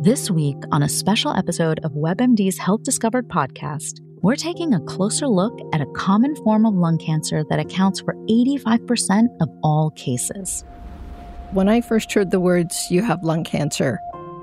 This week, on a special episode of WebMD's Health Discovered podcast, we're taking a closer look at a common form of lung cancer that accounts for 85% of all cases. When I first heard the words, "you have lung cancer,"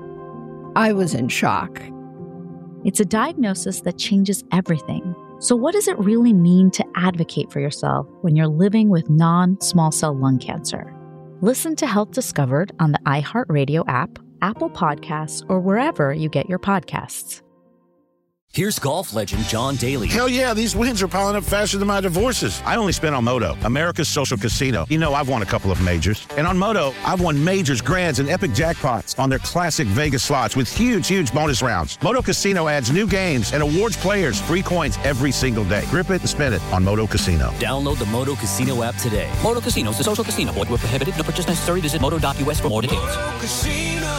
I was in shock. It's a diagnosis that changes everything. So what does it really mean to advocate for yourself when you're living with non-small cell lung cancer? Listen to Health Discovered on the iHeartRadio app, Apple Podcasts, or wherever you get your podcasts. Here's golf legend John Daly. Hell yeah, these wins are piling up faster than my divorces. I only spent on Moto, America's social casino. You know, I've won a couple of majors. And on Moto, I've won majors, grands, and epic jackpots on their classic Vegas slots with huge bonus rounds. Moto Casino adds new games and awards players free coins every single day. Grip it and spin it on Moto Casino. Download the Moto Casino app today. Moto Casino is a social casino. Void where prohibited. No purchase necessary. Visit moto.us for more details. Moto Casino,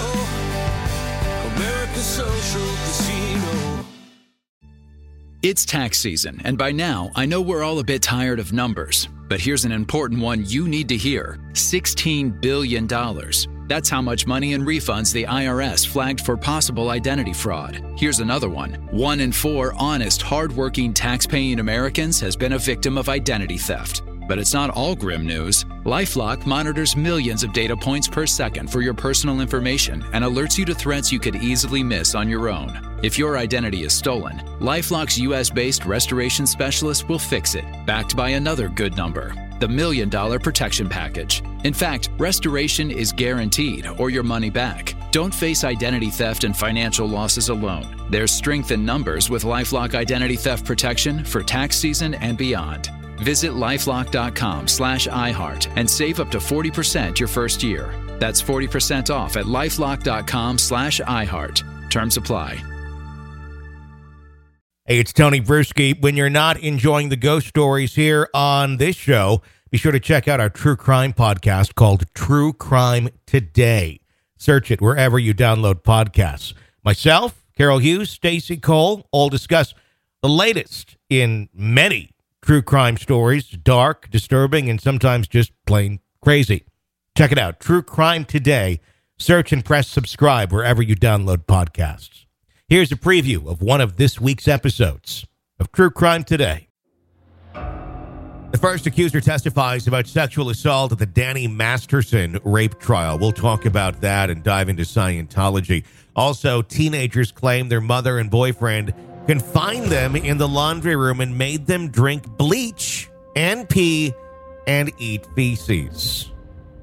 America's social casino. It's tax season, and by now, I know we're all a bit tired of numbers. But here's an important one you need to hear. $16 billion. That's how much money in refunds the IRS flagged for possible identity fraud. Here's another one. 1 in 4 honest, hardworking, tax-paying Americans has been a victim of identity theft. But it's not all grim news. LifeLock monitors millions of data points per second for your personal information and alerts you to threats you could easily miss on your own. If your identity is stolen, LifeLock's U.S.-based restoration specialist will fix it, backed by another good number, the $1 Million Protection Package. In fact, restoration is guaranteed or your money back. Don't face identity theft and financial losses alone. There's strength in numbers with LifeLock Identity Theft Protection for tax season and beyond. Visit lifelock.com/iHeart and save up to 40% your first year. That's 40% off at lifelock.com/iHeart. Terms apply. Hey, it's Tony Bruschi. When you're not enjoying the ghost stories here on this show, be sure to check out our true crime podcast called True Crime Today. Search it wherever you download podcasts. Myself, Carol Hughes, Stacey Cole, all discuss the latest in many true crime stories, dark, disturbing, and sometimes just plain crazy. Check it out, True Crime Today. Search and press subscribe wherever you download podcasts. Here's a preview of one of this week's episodes of True Crime Today. The first accuser testifies about sexual assault at the Danny Masterson rape trial. We'll talk about that and dive into Scientology. Also, teenagers claim their mother and boyfriend confined them in the laundry room and made them drink bleach and pee and eat feces.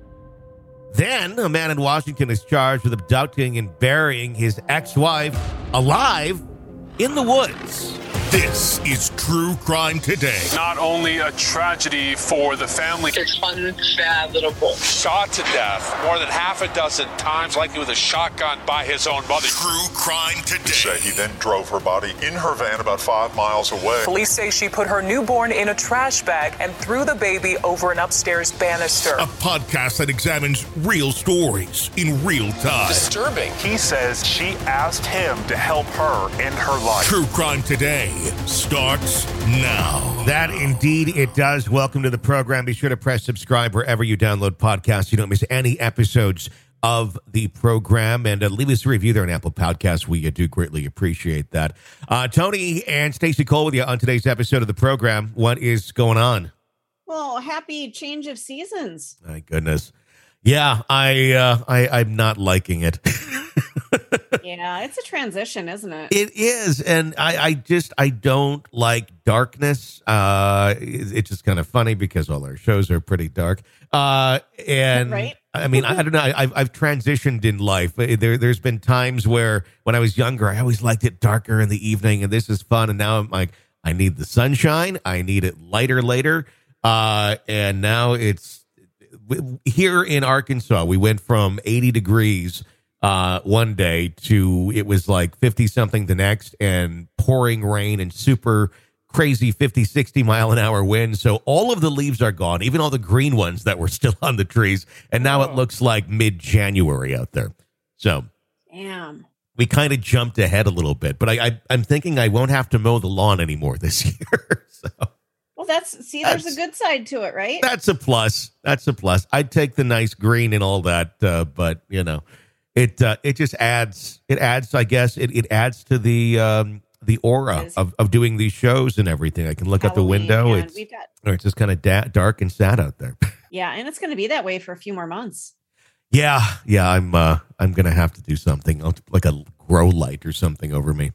Then, a man in Washington is charged with abducting and burying his ex-wife alive in the woods. This is True Crime Today. Not only a tragedy for the family. It's unfathomable. Shot to death more than half a dozen times, likely with a shotgun by his own mother. True Crime Today. He then drove her body in her van about 5 miles away. Police say she put her newborn in a trash bag and threw the baby over an upstairs banister. A podcast that examines real stories in real time. Disturbing. He says she asked him to help her end her life. True Crime Today starts now. That indeed it does. Welcome to the program. Be sure to press subscribe wherever you download podcasts. So you don't miss any episodes of the program. And leave us a review there on Apple Podcasts. We do greatly appreciate that. Tony and Stacey Cole with you on today's episode of the program. What is going on? Well, happy change of seasons. My goodness. Yeah, I'm not liking it. Yeah, it's a transition, isn't it? It is, and I don't like darkness. It's just kind of funny because all our shows are pretty dark. And right? I mean, I don't know. I've transitioned in life. There's been times where when I was younger, I always liked it darker in the evening, and this is fun. And now I'm like, I need the sunshine. I need it lighter later. And now it's here in Arkansas. We went from 80 degrees one day to it was like 50 something the next, and pouring rain and super crazy 50, 60 mile an hour winds. So all of the leaves are gone, even all the green ones that were still on the trees. And now it looks like mid-January out there. So damn, we kind of jumped ahead a little bit, but I'm thinking I won't have to mow the lawn anymore this year. So well, there's a good side to it, right? That's a plus. I'd take the nice green and all that, but you know, It just adds. It adds. I guess it adds to the aura of doing these shows and everything. I can look out the window. It's just kind of dark and sad out there. Yeah, and it's going to be that way for a few more months. Yeah. I'm going to have to do something like a grow light or something over me.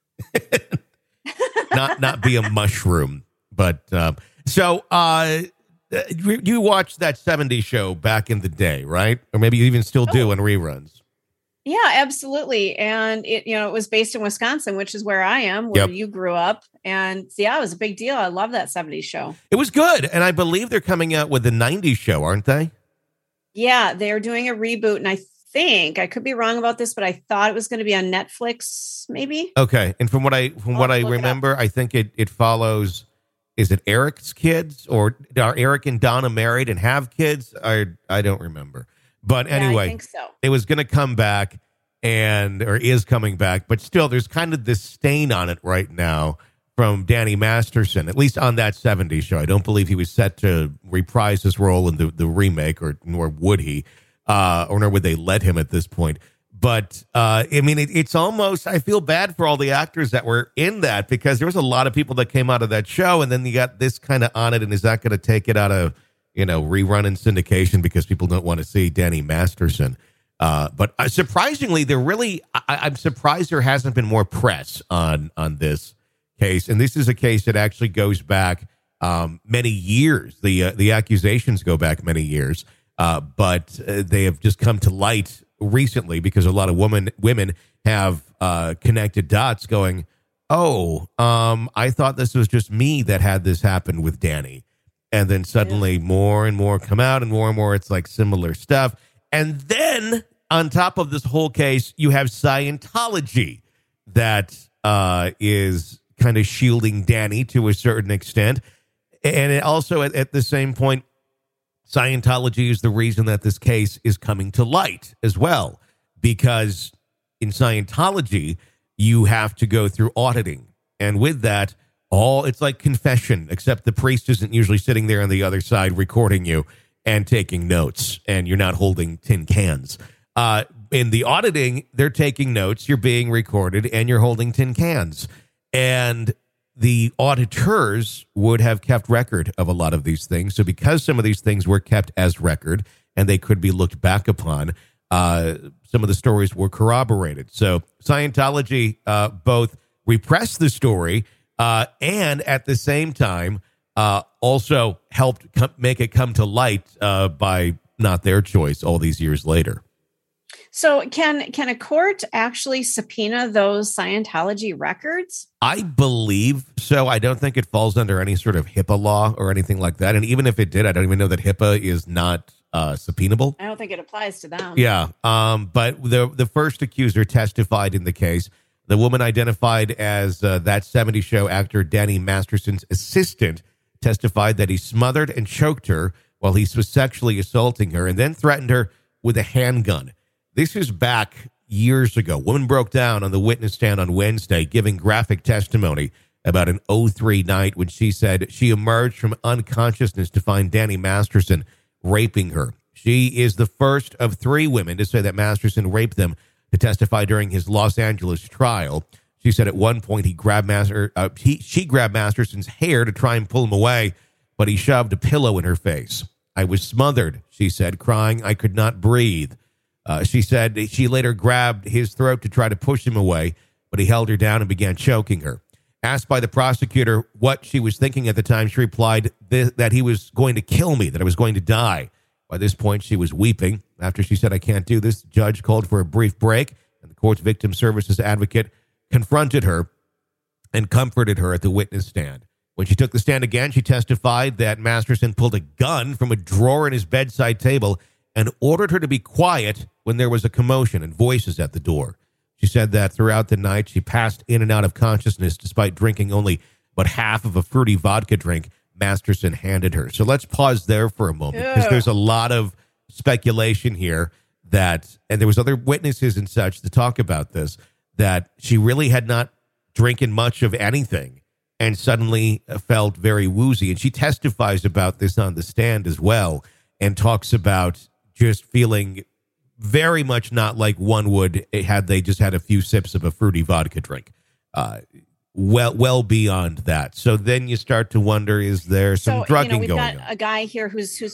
not be a mushroom, but so you watched that 70s show back in the day, right? Or maybe you even still do in reruns. Yeah, absolutely. And it was based in Wisconsin, which is where I am, where you grew up. And yeah, it was a big deal. I love that 70s show. It was good. And I believe they're coming out with the 90s show, aren't they? Yeah, they're doing a reboot. And I think, I could be wrong about this, but I thought it was going to be on Netflix, maybe. Okay. And from what I remember, I think it follows, is it Eric's kids, or are Eric and Donna married and have kids? I don't remember. But anyway, I think so. It was going to come back or is coming back, but still there's kind of this stain on it right now from Danny Masterson, at least on that 70s show. I don't believe he was set to reprise his role in the remake, nor would he, nor would they let him at this point. But, I mean, it's almost, I feel bad for all the actors that were in that, because there was a lot of people that came out of that show, and then you got this kind of on it, and is that going to take it out of, rerun and syndication because people don't want to see Danny Masterson? But surprisingly, I'm surprised there hasn't been more press on this case. And this is a case that actually goes back many years. The accusations go back many years, but they have just come to light recently because a lot of women have connected dots going, I thought this was just me that had this happen with Danny. And then suddenly more and more come out, and more it's like similar stuff. And then on top of this whole case, you have Scientology that is kind of shielding Danny to a certain extent. And it also at the same point, Scientology is the reason that this case is coming to light as well, because in Scientology, you have to go through auditing. And with that, it's like confession, except the priest isn't usually sitting there on the other side recording you and taking notes, and you're not holding tin cans. In the auditing, they're taking notes, you're being recorded, and you're holding tin cans. And the auditors would have kept record of a lot of these things. So because some of these things were kept as record and they could be looked back upon, some of the stories were corroborated. So Scientology both repressed the story and at the same time also helped make it come to light by not their choice all these years later. So can a court actually subpoena those Scientology records? I believe so. I don't think it falls under any sort of HIPAA law or anything like that. And even if it did, I don't even know that HIPAA is not subpoenable. I don't think it applies to them. Yeah. But the first accuser testified in the case. The woman identified as that 70s show actor Danny Masterson's assistant testified that he smothered and choked her while he was sexually assaulting her and then threatened her with a handgun. This is back years ago. Woman broke down on the witness stand on Wednesday, giving graphic testimony about an 2003 night when she said she emerged from unconsciousness to find Danny Masterson raping her. She is the first of 3 women to say that Masterson raped them to testify during his Los Angeles trial. She said at one point she grabbed Masterson's hair to try and pull him away, but he shoved a pillow in her face. I was smothered, she said, crying. I could not breathe. She said she later grabbed his throat to try to push him away, but he held her down and began choking her. Asked by the prosecutor what she was thinking at the time, she replied that he was going to kill me, that I was going to die. By this point, she was weeping. After she said, I can't do this, the judge called for a brief break, and the court's victim services advocate confronted her and comforted her at the witness stand. When she took the stand again, she testified that Masterson pulled a gun from a drawer in his bedside table and ordered her to be quiet when there was a commotion and voices at the door. She said that throughout the night, she passed in and out of consciousness despite drinking only but half of a fruity vodka drink Masterson handed her. So let's pause there for a moment, because there's a lot of speculation here that, and there was other witnesses and such to talk about this, that she really had not drinking much of anything and suddenly felt very woozy. And she testifies about this on the stand as well and talks about just feeling very much not like one would had they just had a few sips of a fruity vodka drink. Well beyond that. So then you start to wonder, is there some drugging going on? We've got a guy here who's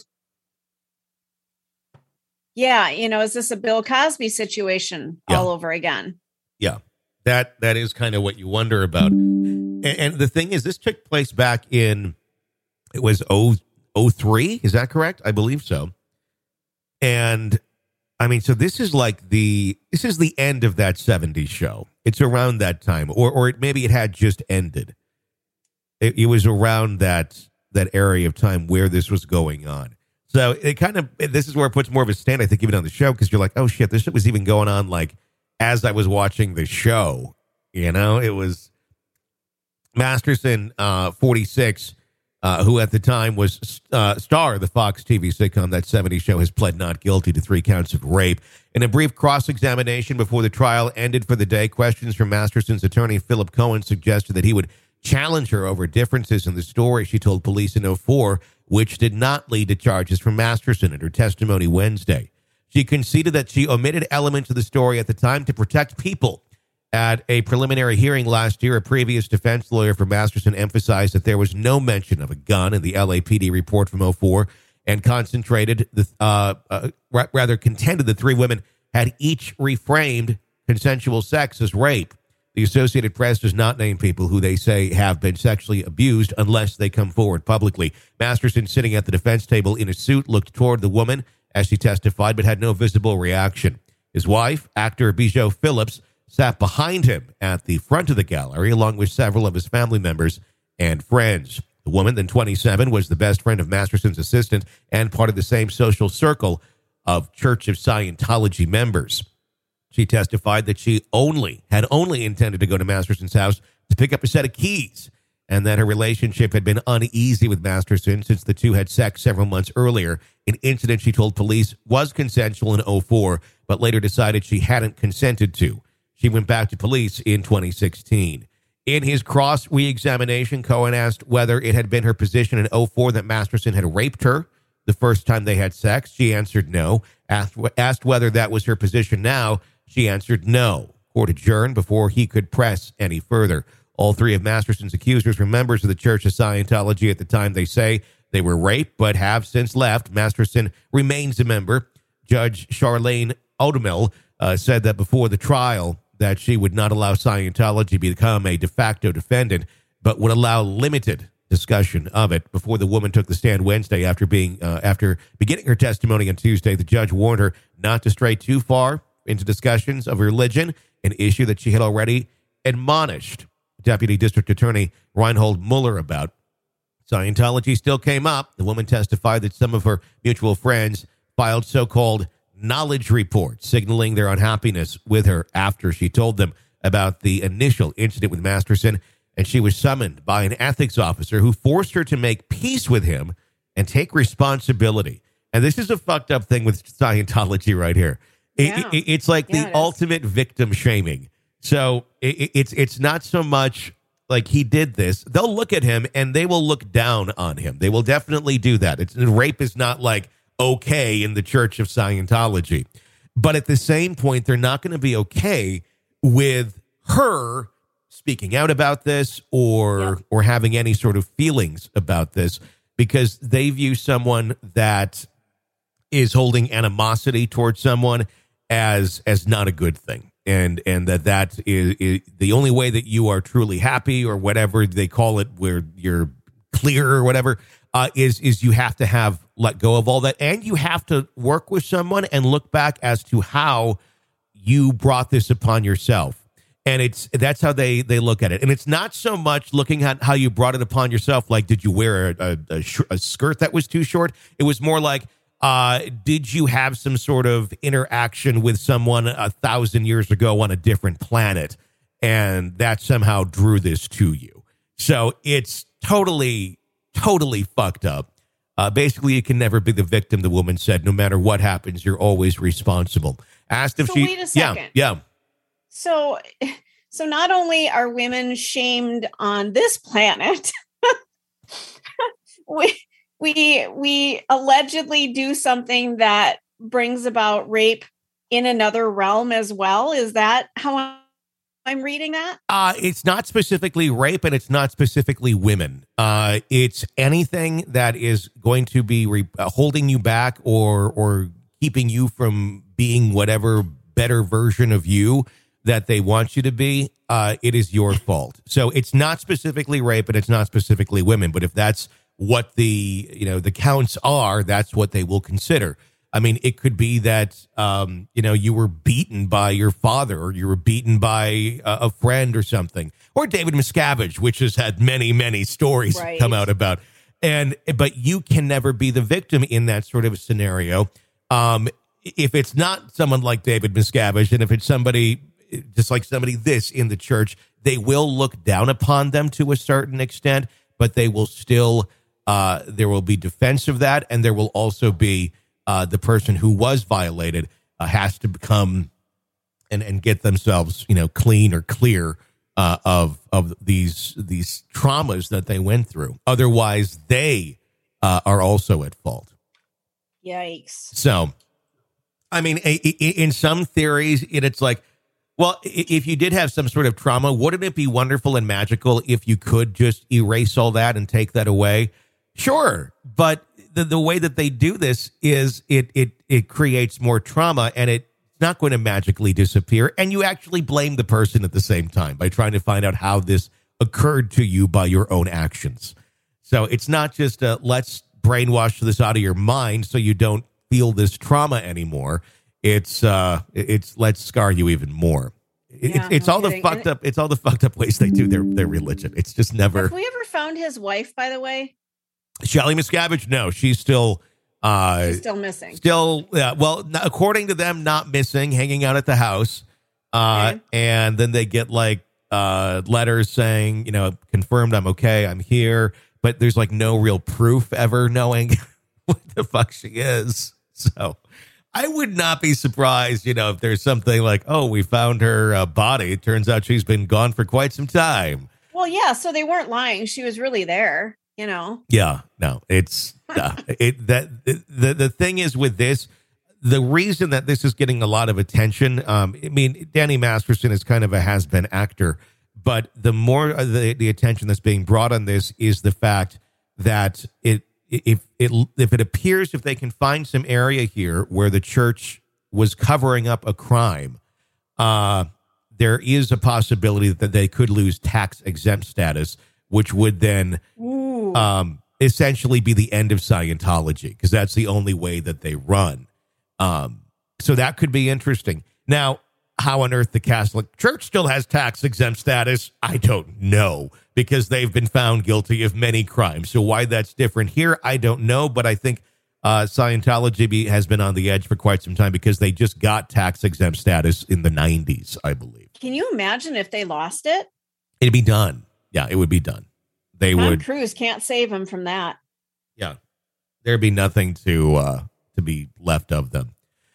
yeah, is this a Bill Cosby situation all over again? Yeah, that is kind of what you wonder about. And the thing is, this took place back in, it was 2003, is that correct? I believe so. And I mean, so this is the end of that 70s show. It's around that time, or maybe it had just ended. It was around that area of time where this was going on. So this is where it puts more of a stand, I think, even on the show, because you're like, oh shit, this shit was even going on as I was watching the show. It was Masterson, 46, who at the time was star of the Fox TV sitcom That 70s Show, has pled not guilty to 3 counts of rape. In a brief cross-examination before the trial ended for the day, questions from Masterson's attorney, Philip Cohen, suggested that he would challenge her over differences in the story she told police in 2004, which did not lead to charges from Masterson in her testimony Wednesday. She conceded that she omitted elements of the story at the time to protect people. At a preliminary hearing last year, a previous defense lawyer for Masterson emphasized that there was no mention of a gun in the LAPD report from 2004 and contended the 3 women had each reframed consensual sex as rape. The Associated Press does not name people who they say have been sexually abused unless they come forward publicly. Masterson, sitting at the defense table in a suit, looked toward the woman as she testified, but had no visible reaction. His wife, actor Bijou Phillips, sat behind him at the front of the gallery, along with several of his family members and friends. The woman, then 27, was the best friend of Masterson's assistant and part of the same social circle of Church of Scientology members. She testified that she had only intended to go to Masterson's house to pick up a set of keys, and that her relationship had been uneasy with Masterson since the two had sex several months earlier, an incident she told police was consensual in 2004, but later decided she hadn't consented to. She went back to police in 2016. In his cross re-examination, Cohen asked whether it had been her position in 2004 that Masterson had raped her the first time they had sex. She answered no. Asked whether that was her position now. She answered no. Court adjourned before he could press any further. All 3 of Masterson's accusers were members of the Church of Scientology at the time they say they were raped, but have since left. Masterson remains a member. Judge Charlene Odemel said that before the trial that she would not allow Scientology to become a de facto defendant, but would allow limited discussion of it. Before the woman took the stand Wednesday after beginning her testimony on Tuesday, the judge warned her not to stray too far into discussions of religion, an issue that she had already admonished Deputy District Attorney Reinhold Mueller about. Scientology still came up. The woman testified that some of her mutual friends filed so-called knowledge reports, signaling their unhappiness with her after she told them about the initial incident with Masterson, and she was summoned by an ethics officer who forced her to make peace with him and take responsibility. And this is a fucked up thing with Scientology right here. Yeah. It's like the ultimate victim shaming. So it's not so much like he did this. They'll look at him and they will look down on him. They will definitely do that. Rape is not like okay in the Church of Scientology. But at the same point, they're not going to be okay with her speaking out about this or having any sort of feelings about this, because they view someone that is holding animosity towards someone as not a good thing. And that is the only way that you are truly happy, or whatever they call it, where you're clear or whatever, is you have to let go of all that. And you have to work with someone and look back as to how you brought this upon yourself. And that's how they look at it. And it's not so much looking at how you brought it upon yourself, like, did you wear a skirt that was too short? It was more like, did you have some sort of interaction with someone 1,000 years ago on a different planet, and that somehow drew this to you? So it's totally fucked up. Basically, you can never be the victim, the woman said. No matter what happens, you're always responsible. Asked if wait a second. Yeah. So not only are women shamed on this planet, we allegedly do something that brings about rape in another realm as well. Is that how I'm reading that? It's not specifically rape, and it's not specifically women. It's anything that is going to be holding you back or keeping you from being whatever better version of you that they want you to be. It is your fault. So it's not specifically rape, and it's not specifically women. But if that's what the counts are, that's what they will consider. I mean, it could be that, you were beaten by your father, or you were beaten by a friend or something, or David Miscavige, which has had many, many stories come out about. But you can never be the victim in that sort of a scenario. If it's not someone like David Miscavige, and if it's somebody just like somebody this in the church, they will look down upon them to a certain extent, but they will still, there will be defense of that. And there will also be, the person who was violated has to come and get themselves, clean or clear of these traumas that they went through. Otherwise, they are also at fault. Yikes. So, I mean, in some theories, it's like, well, if you did have some sort of trauma, wouldn't it be wonderful and magical if you could just erase all that and take that away? Sure, but the way that they do this is it creates more trauma, and it's not going to magically disappear. And you actually blame the person at the same time by trying to find out how this occurred to you by your own actions. So it's not just let's brainwash this out of your mind so you don't feel this trauma anymore. It's let's scar you even more. It's all the fucked up. It's all the fucked up ways they do their religion. It's just never. Have we ever found his wife, by the way? Shelley Miscavige? No, she's still missing. Still, well, according to them, not missing, hanging out at the house. And then they get like letters saying, confirmed I'm okay, I'm here. But there's like no real proof ever knowing what the fuck she is. So I would not be surprised, if there's something like, oh, we found her body. It turns out she's been gone for quite some time. Well, yeah. So they weren't lying. She was really there. Yeah, no, it's the thing is with this, the reason that this is getting a lot of attention. Danny Masterson is kind of a has-been actor, but the more the attention that's being brought on this is the fact that if it appears, if they can find some area here where the church was covering up a crime, there is a possibility that they could lose tax exempt status, which would then essentially be the end of Scientology, because that's the only way that they run. So that could be interesting. Now, how on earth the Catholic Church still has tax exempt status, I don't know, because they've been found guilty of many crimes. So why that's different here, I don't know. But I think Scientology has been on the edge for quite some time because they just got tax exempt status in the 90s, I believe. Can you imagine if they lost it? It'd be done. Yeah, it would be done. Tom Cruise can't save him from that. Yeah, there'd be nothing to be left of them.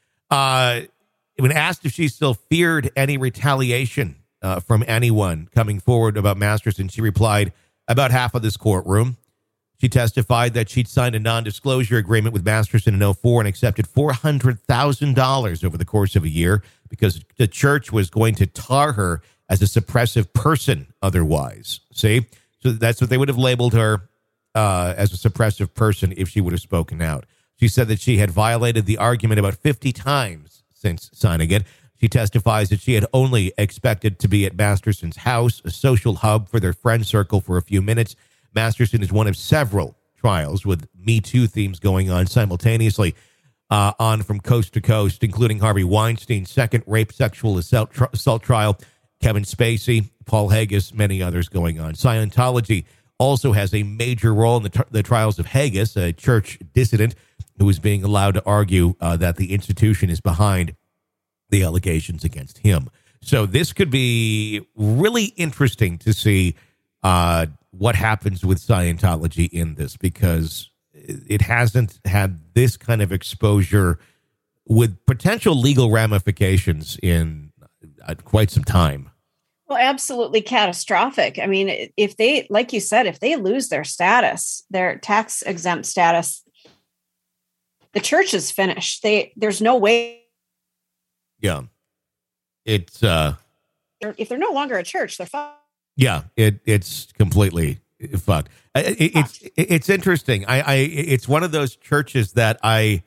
When asked if she still feared any retaliation from anyone coming forward about Masterson, she replied, about half of this courtroom. She testified that she'd signed a non-disclosure agreement with Masterson in 2004 and accepted $400,000 over the course of a year because the church was going to tar her as a suppressive person otherwise. See? So that's what they would have labeled her as a suppressive person if she would have spoken out. She said that she had violated the argument about 50 times since signing it. She testifies that she had only expected to be at Masterson's house, a social hub for their friend circle, for a few minutes. Masterson is one of several trials with Me Too themes going on simultaneously on from coast to coast, including Harvey Weinstein's second rape sexual assault trial, Kevin Spacey, Paul Haggis, many others going on. Scientology also has a major role in the trials of Haggis, a church dissident who is being allowed to argue that the institution is behind the allegations against him. So this could be really interesting to see what happens with Scientology in this, because it hasn't had this kind of exposure with potential legal ramifications in quite some time. Well, absolutely catastrophic. I mean, if they, like you said, if they lose their status, their tax exempt status, the church is finished. There's no way Yeah. It's if they're no longer a church, they're fucked. Yeah, it's completely fucked. It's interesting. It's one of those churches that you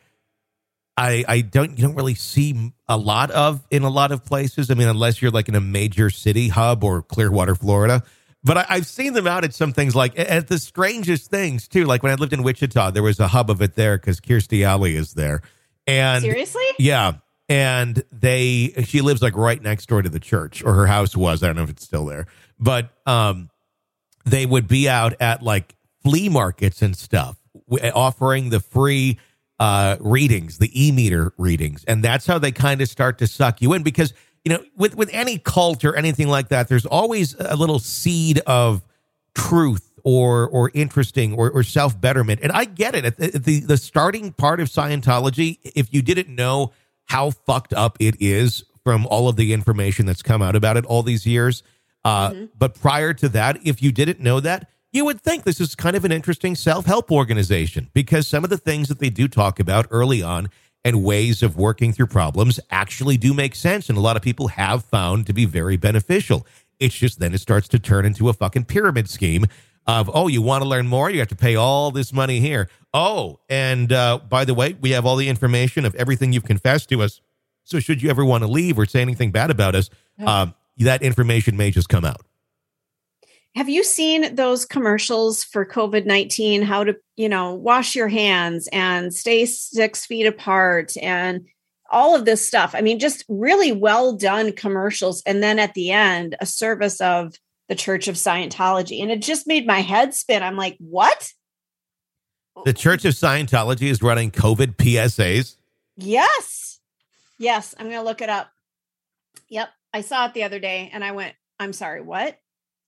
don't really see a lot of in a lot of places. I mean, unless you're like in a major city hub or Clearwater, Florida. But I've seen them out at some things, like at the strangest things too. Like when I lived in Wichita, there was a hub of it there because Kirstie Alley is there. And seriously? Yeah. And she lives like right next door to the church, or her house was. I don't know if it's still there, but they would be out at like flea markets and stuff, offering the free readings, the e-meter readings. And that's how they kind of start to suck you in, because, you know, with any cult or anything like that, there's always a little seed of truth or interesting or self-betterment. And I get it. At the starting part of Scientology, if you didn't know how fucked up it is from all of the information that's come out about it all these years. But prior to that, if you didn't know that, you would think this is kind of an interesting self-help organization, because some of the things that they do talk about early on and ways of working through problems actually do make sense. And a lot of people have found to be very beneficial. It's just then it starts to turn into a fucking pyramid scheme of, oh, you want to learn more? You have to pay all this money here. Oh, and by the way, we have all the information of everything you've confessed to us. So should you ever want to leave or say anything bad about us, that information may just come out. Have you seen those commercials for COVID-19, how to, wash your hands and stay 6 feet apart and all of this stuff? I mean, just really well done commercials. And then at the end, a service of the Church of Scientology. And it just made my head spin. I'm like, what? The Church of Scientology is running COVID PSAs? Yes. Yes. I'm going to look it up. Yep. I saw it the other day and I went, I'm sorry, what?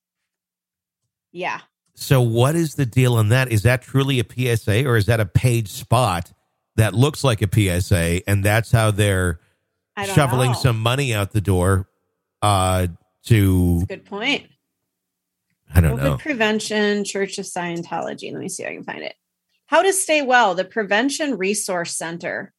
Yeah. So what is the deal on that? Is that truly a PSA, or is that a paid spot that looks like a PSA, and that's how they're shoveling some money out the door to... That's a good point. I don't know. COVID Prevention, Church of Scientology. Let me see if I can find it. How to Stay Well, the Prevention Resource Center.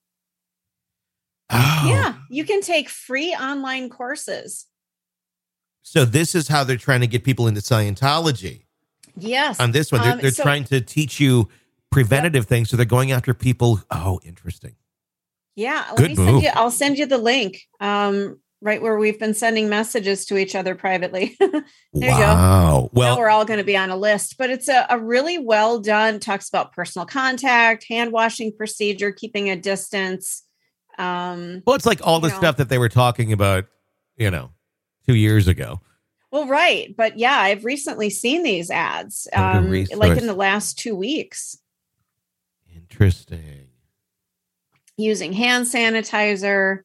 Oh. Yeah, you can take free online courses. So this is how they're trying to get people into Scientology. Yes. On this one, they're trying to teach you preventative things. So they're going after people. Oh, interesting. Yeah. I'll send you the link. Right where we've been sending messages to each other privately. There you go. Well, now we're all going to be on a list, but it's a really well done, talks about personal contact, hand washing procedure, keeping a distance. Well, it's like all the stuff that they were talking about, 2 years ago. Well, right. But yeah, I've recently seen these ads, like in the last 2 weeks. Interesting. Using hand sanitizer.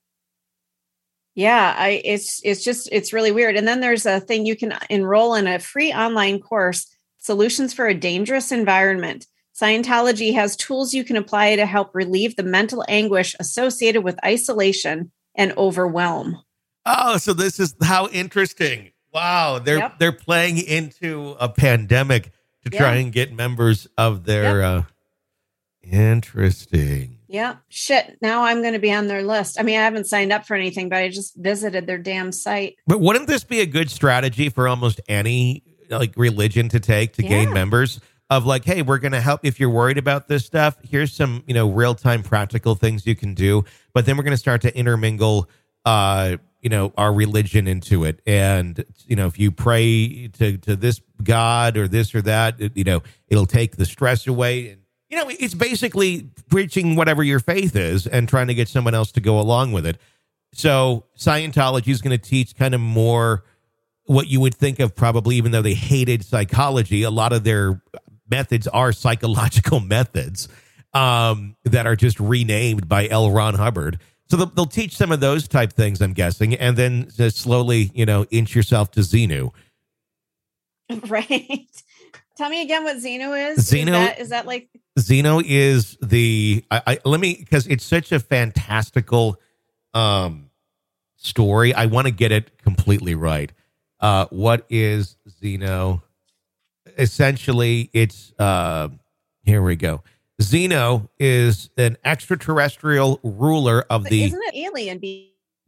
Yeah, it's really weird. And then there's a thing you can enroll in a free online course, Solutions for a Dangerous Environment. Scientology has tools you can apply to help relieve the mental anguish associated with isolation and overwhelm. Oh, so this is how interesting. Wow, they're playing into a pandemic to try and get members of their interesting. Yeah. Shit. Now I'm going to be on their list. I mean, I haven't signed up for anything, but I just visited their damn site. But wouldn't this be a good strategy for almost any religion to take to gain members of like, hey, we're going to help if you're worried about this stuff. Here's some, real-time practical things you can do. But then we're going to start to intermingle, our religion into it. And, if you pray to this God or this or that, it'll take the stress away. And, it's basically preaching whatever your faith is and trying to get someone else to go along with it. So Scientology is going to teach kind of more what you would think of, probably, even though they hated psychology. A lot of their methods are psychological methods that are just renamed by L. Ron Hubbard. So they'll teach some of those type things, I'm guessing, and then just slowly, inch yourself to Xenu. Right. Tell me again what Xenu is. Xenu is that like... Xenu is because it's such a fantastical story. I want to get it completely right. What is Xenu? Essentially, it's here we go. Xenu is an extraterrestrial ruler of the... Isn't it alien?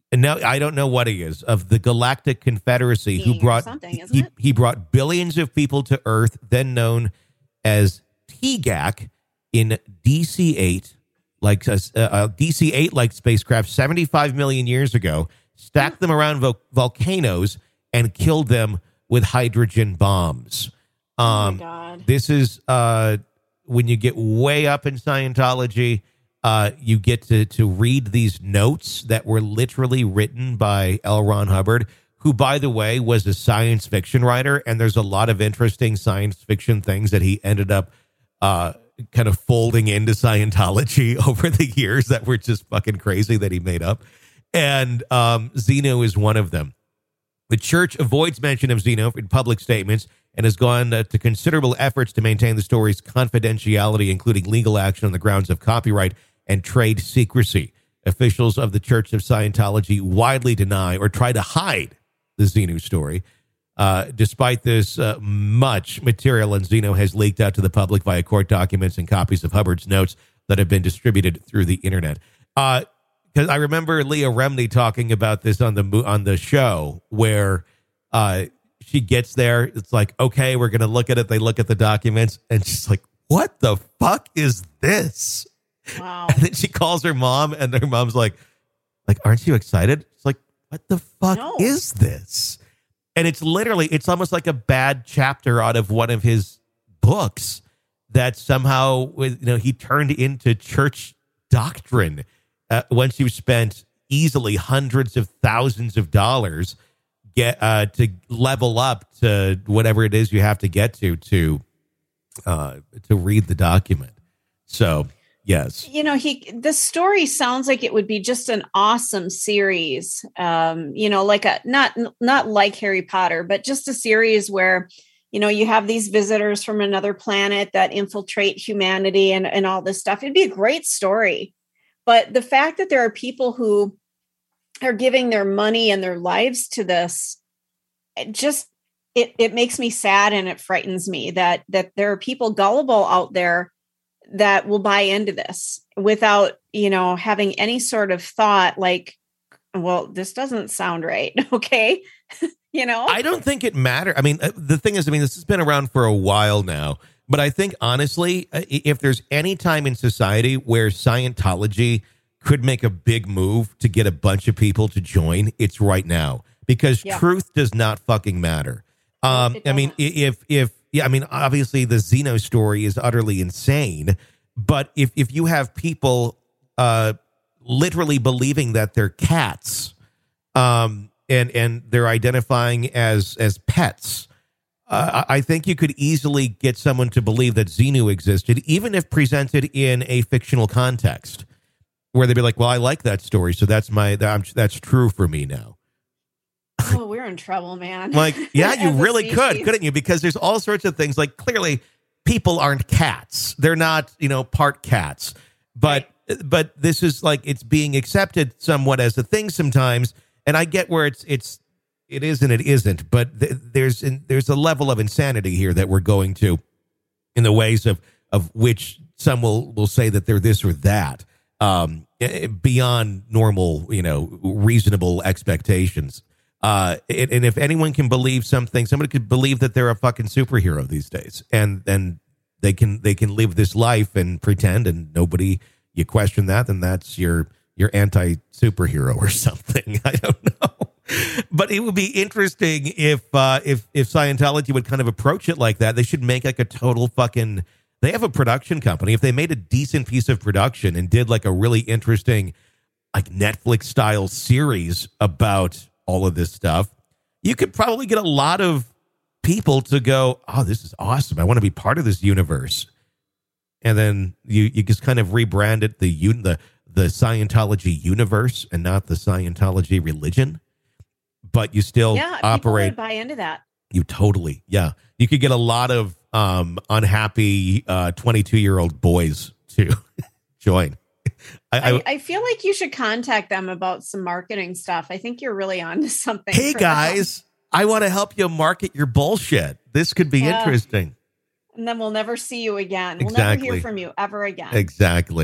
And now I don't know what he is, of the Galactic Confederacy, who brought he brought billions of people to Earth, then known as TGAC, in DC-8, like DC-8 like spacecraft 75 million years ago, stacked them around volcanoes and killed them with hydrogen bombs. Oh my God. This is when you get way up in Scientology, you get to read these notes that were literally written by L. Ron Hubbard, who, by the way, was a science fiction writer. And there's a lot of interesting science fiction things that he ended up kind of folding into Scientology over the years that were just fucking crazy that he made up. And Zeno is one of them. The church avoids mention of Zeno in public statements and has gone to considerable efforts to maintain the story's confidentiality, including legal action on the grounds of copyright and trade secrecy. Officials of the Church of Scientology widely deny or try to hide the Zeno story. Despite this, much material on Zeno has leaked out to the public via court documents and copies of Hubbard's notes that have been distributed through the internet. Because I remember Leah Remini talking about this on the show, where she gets there. It's like, okay, we're going to look at it. They look at the documents, and she's like, what the fuck is this? Wow. And then she calls her mom, and her mom's like, aren't you excited? It's like, what the fuck is this? And it's literally, it's almost like a bad chapter out of one of his books that somehow, he turned into church doctrine once you spent easily hundreds of thousands of dollars to level up to whatever it is you have to get to read the document. So, yes. The story sounds like it would be just an awesome series. Like not like Harry Potter, but just a series where, you have these visitors from another planet that infiltrate humanity and all this stuff. It'd be a great story. But the fact that there are people who are giving their money and their lives to this, it makes me sad, and it frightens me that there are people gullible out there that will buy into this without, having any sort of thought like, well, this doesn't sound right. Okay. I don't think it matters. I mean, the thing is, this has been around for a while now, but I think honestly, if there's any time in society where Scientology could make a big move to get a bunch of people to join, it's right now, because truth does not fucking matter. Obviously the Zeno story is utterly insane, but if you have people literally believing that they're cats, and they're identifying as pets, I think you could easily get someone to believe that Xenu existed, even if presented in a fictional context, where they'd be like, well, I like that story, so that's true for me now. Oh, we're in trouble, man. Like, yeah, you really could, couldn't you? Because there's all sorts of things. Like, clearly, people aren't cats. They're not, part cats. But this is like, it's being accepted somewhat as a thing sometimes. And I get where it is and it isn't. But there's a level of insanity here that we're going to, in the ways of which some will say that they're this or that, beyond normal, reasonable expectations. And if anyone can believe something, somebody could believe that they're a fucking superhero these days, and then they can live this life and pretend, and nobody, you question that, then that's your anti-superhero or something. I don't know, but it would be interesting if Scientology would kind of approach it like that. They should make like a total fucking. They have a production company. If they made a decent piece of production and did like a really interesting, like Netflix style series about all of this stuff, you could probably get a lot of people to go, oh, this is awesome. I want to be part of this universe. And then you just kind of rebrand it the Scientology universe and not the Scientology religion. But you still operate. People would buy into that. You totally, yeah. You could get a lot of unhappy 22-year-old boys to join. I feel like you should contact them about some marketing stuff. I think you're really onto something. Hey, guys, I want to help you market your bullshit. This could be interesting. And then we'll never see you again. We'll never hear from you ever again. Exactly.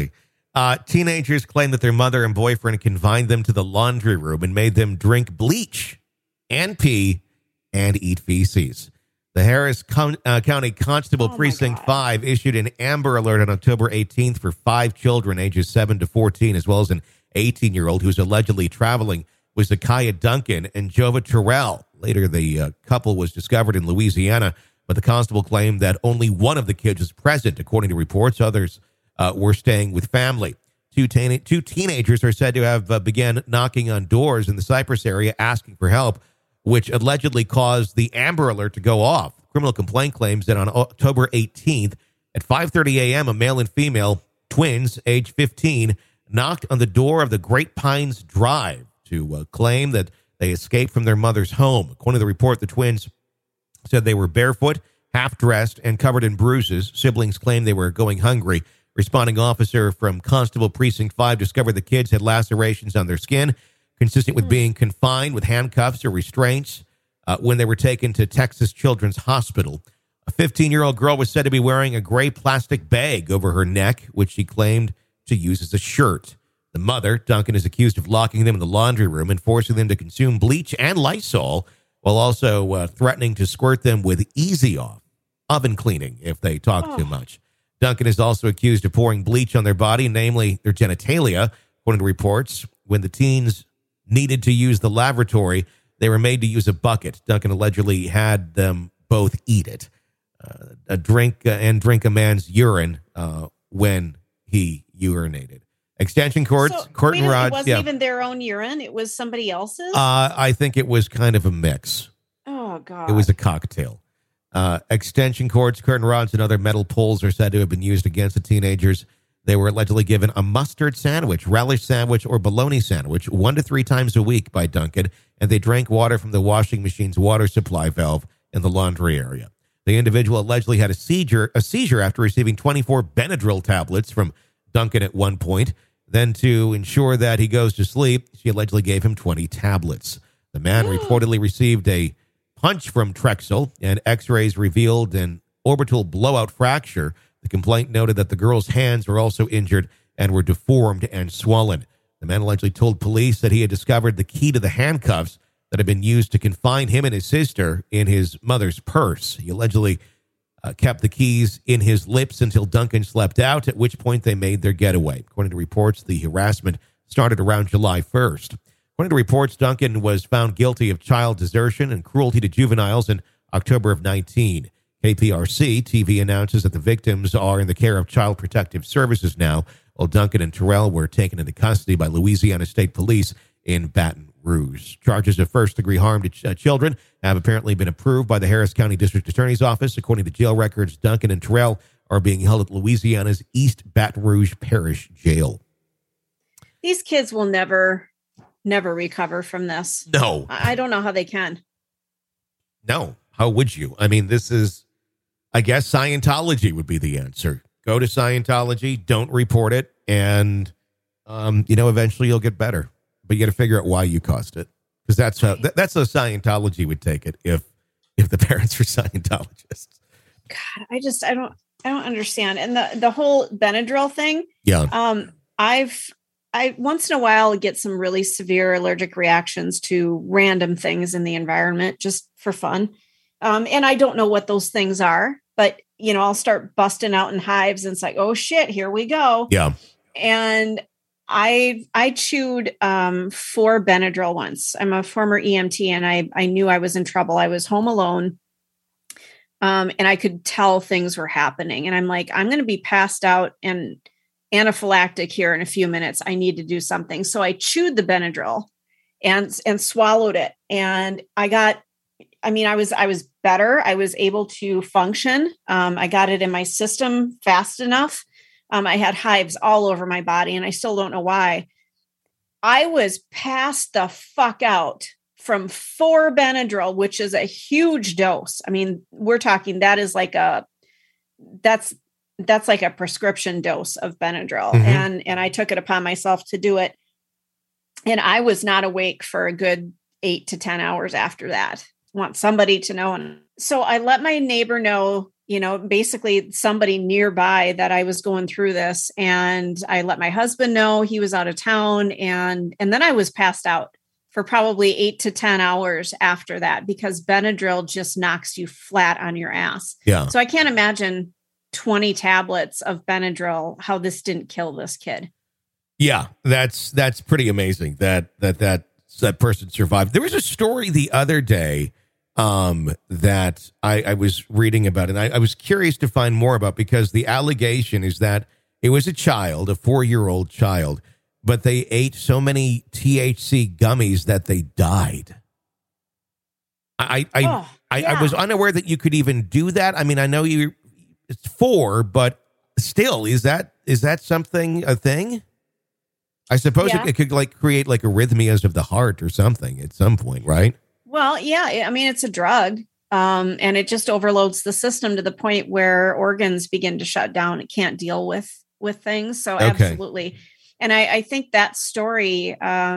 Teenagers claim that their mother and boyfriend confined them to the laundry room and made them drink bleach and pee and eat feces. The Harris County Constable Precinct 5 issued an Amber Alert on October 18th for 5 children ages 7 to 14, as well as an 18-year-old who's allegedly traveling with Zakiah Duncan and Jova Terrell. Later, the couple was discovered in Louisiana, but the constable claimed that only one of the kids was present. According to reports, others were staying with family. Two teenagers are said to have began knocking on doors in the Cypress area asking for help, which allegedly caused the Amber Alert to go off. Criminal complaint claims that on October 18th at 5:30 a.m., a male and female twins, age 15, knocked on the door of the Great Pines Drive to claim that they escaped from their mother's home. According to the report, the twins said they were barefoot, half-dressed, and covered in bruises. Siblings claimed they were going hungry. Responding officer from Constable Precinct 5 discovered the kids had lacerations on their skin, consistent with being confined with handcuffs or restraints when they were taken to Texas Children's Hospital. A 15-year-old girl was said to be wearing a gray plastic bag over her neck, which she claimed to use as a shirt. The mother, Duncan, is accused of locking them in the laundry room and forcing them to consume bleach and Lysol, while also threatening to squirt them with Easy Off, oven cleaning, if they talk too much. Duncan is also accused of pouring bleach on their body, namely their genitalia. According to reports, when the teens needed to use the lavatory, they were made to use a bucket. Duncan allegedly had them both eat it, drink a man's urine when he urinated. Extension cords, curtain rods. It wasn't even their own urine. It was somebody else's? I think it was kind of a mix. Oh, God. It was a cocktail. Extension cords, curtain rods, and other metal poles are said to have been used against the teenagers. They were allegedly given a mustard sandwich, relish sandwich, or bologna sandwich 1 to 3 times a week by Duncan, and they drank water from the washing machine's water supply valve in the laundry area. The individual allegedly had a seizure after receiving 24 Benadryl tablets from Duncan at one point. Then, to ensure that he goes to sleep, she allegedly gave him 20 tablets. The man reportedly received a punch from Trexel, and x-rays revealed an orbital blowout fracture. The complaint noted that the girl's hands were also injured and were deformed and swollen. The man allegedly told police that he had discovered the key to the handcuffs that had been used to confine him and his sister in his mother's purse. He allegedly kept the keys in his lips until Duncan slept out, at which point they made their getaway. According to reports, the harassment started around July 1st. According to reports, Duncan was found guilty of child desertion and cruelty to juveniles in October of 19. KPRC TV announces that the victims are in the care of Child Protective Services now, while Duncan and Terrell were taken into custody by Louisiana State Police in Baton Rouge. Charges of first-degree harm to children have apparently been approved by the Harris County District Attorney's Office. According to jail records, Duncan and Terrell are being held at Louisiana's East Baton Rouge Parish Jail. These kids will never recover from this. No. I don't know how they can. No. How would you? I mean, this is, I guess Scientology would be the answer. Go to Scientology, don't report it, and, eventually you'll get better. But you got to figure out why you caused it, because that's how Scientology would take it if the parents were Scientologists. God, I don't understand. And the whole Benadryl thing. Yeah. I once in a while get some really severe allergic reactions to random things in the environment just for fun. And I don't know what those things are, but I'll start busting out in hives and it's like, oh shit, here we go. Yeah. And I chewed 4 Benadryl once. I'm a former EMT and I knew I was in trouble. I was home alone. And I could tell things were happening. And I'm like, I'm going to be passed out and anaphylactic here in a few minutes. I need to do something. So I chewed the Benadryl and swallowed it. And I was better. I was able to function. I got it in my system fast enough. I had hives all over my body and I still don't know why. I was passed the fuck out from 4 Benadryl, which is a huge dose. I mean, we're talking, that's like a prescription dose of Benadryl. Mm-hmm. And I took it upon myself to do it. And I was not awake for a good 8 to 10 hours after that. I want somebody to know. And so I let my neighbor know, basically somebody nearby that I was going through this, and I let my husband know. He was out of town, and then I was passed out for probably 8 to 10 hours after that, because Benadryl just knocks you flat on your ass. Yeah. So I can't imagine 20 tablets of Benadryl, how this didn't kill this kid. Yeah, that's pretty amazing that person survived. There was a story the other day that I was reading about, and I was curious to find more about, because the allegation is that it was a child, a 4-year-old child, but they ate so many THC gummies that they died. I was unaware that you could even do that. I mean, I know it's 4, but still, is that something, a thing? I suppose it could create arrhythmias of the heart or something at some point, right? Well, yeah. I mean, it's a drug, and it just overloads the system to the point where organs begin to shut down. It can't deal with things. So absolutely. And I think that story,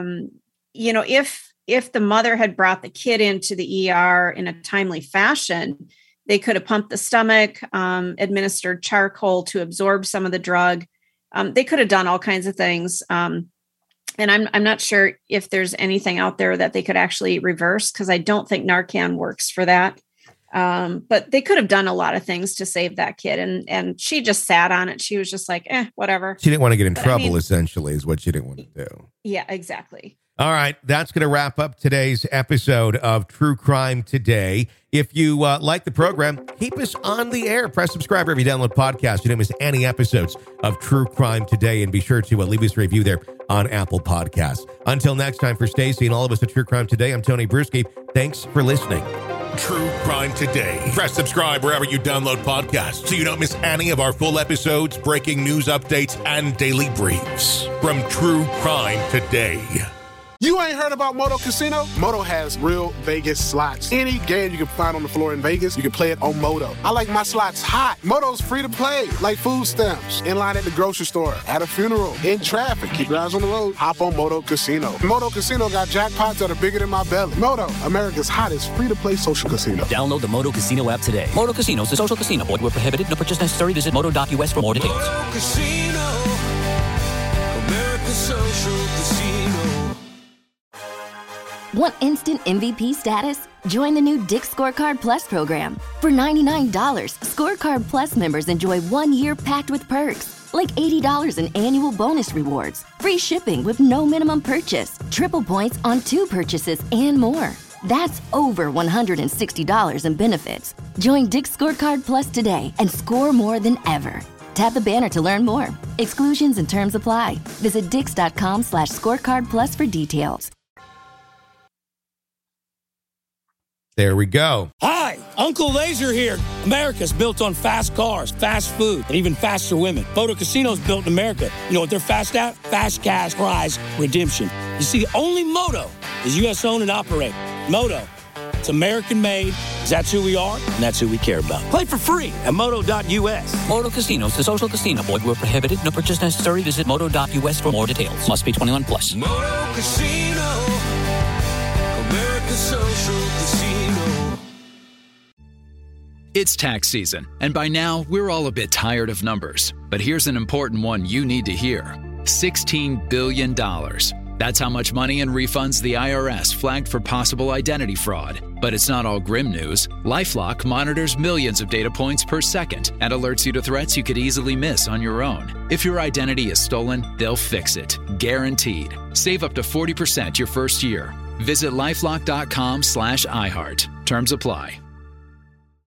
if the mother had brought the kid into the ER in a timely fashion, they could have pumped the stomach, administered charcoal to absorb some of the drug. They could have done all kinds of things. And I'm not sure if there's anything out there that they could actually reverse, because I don't think Narcan works for that. But they could have done a lot of things to save that kid. And she just sat on it. She was just like, whatever. She didn't want to get in trouble, essentially, is what she didn't want to do. Yeah, exactly. All right. That's going to wrap up today's episode of True Crime Today. If you like the program, keep us on the air. Press subscribe wherever you download podcasts. You don't miss any episodes of True Crime Today. And be sure to leave us a review there on Apple Podcasts. Until next time, for Stacy and all of us at True Crime Today, I'm Tony Bruschi. Thanks for listening. True Crime Today. Press subscribe wherever you download podcasts so you don't miss any of our full episodes, breaking news updates, and daily briefs from True Crime Today. You ain't heard about Moto Casino? Moto has real Vegas slots. Any game you can find on the floor in Vegas, you can play it on Moto. I like my slots hot. Moto's free to play, like food stamps, in line at the grocery store, at a funeral, in traffic. Keep your eyes on the road. Hop on Moto Casino. Moto Casino got jackpots that are bigger than my belly. Moto, America's hottest free-to-play social casino. Download the Moto Casino app today. Moto Casino is a social casino. Void where prohibited. No purchase necessary. Visit moto.us for more details. Moto Casino, America's social casino. Want instant MVP status? Join the new Dick's Scorecard Plus program. For $99, Scorecard Plus members enjoy 1 year packed with perks, like $80 in annual bonus rewards, free shipping with no minimum purchase, triple points on 2 purchases, and more. That's over $160 in benefits. Join Dick's Scorecard Plus today and score more than ever. Tap the banner to learn more. Exclusions and terms apply. Visit dix.com/scorecard plus for details. There we go. Hi, Uncle Laser here. America's built on fast cars, fast food, and even faster women. Moto Casino's built in America. You know what they're fast at? Fast cash prize redemption. You see, only Moto is U.S. owned and operated. Moto, it's American made, because that's who we are, and that's who we care about. Play for free at moto.us. Moto Casino is a social casino. Void where prohibited. No purchase necessary. Visit moto.us for more details. Must be 21 plus. Moto Casino, America's social casino. It's tax season, and by now, we're all a bit tired of numbers. But here's an important one you need to hear. $16 billion. That's how much money in refunds the IRS flagged for possible identity fraud. But it's not all grim news. LifeLock monitors millions of data points per second and alerts you to threats you could easily miss on your own. If your identity is stolen, they'll fix it. Guaranteed. Save up to 40% your first year. Visit LifeLock.com/iHeart. Terms apply.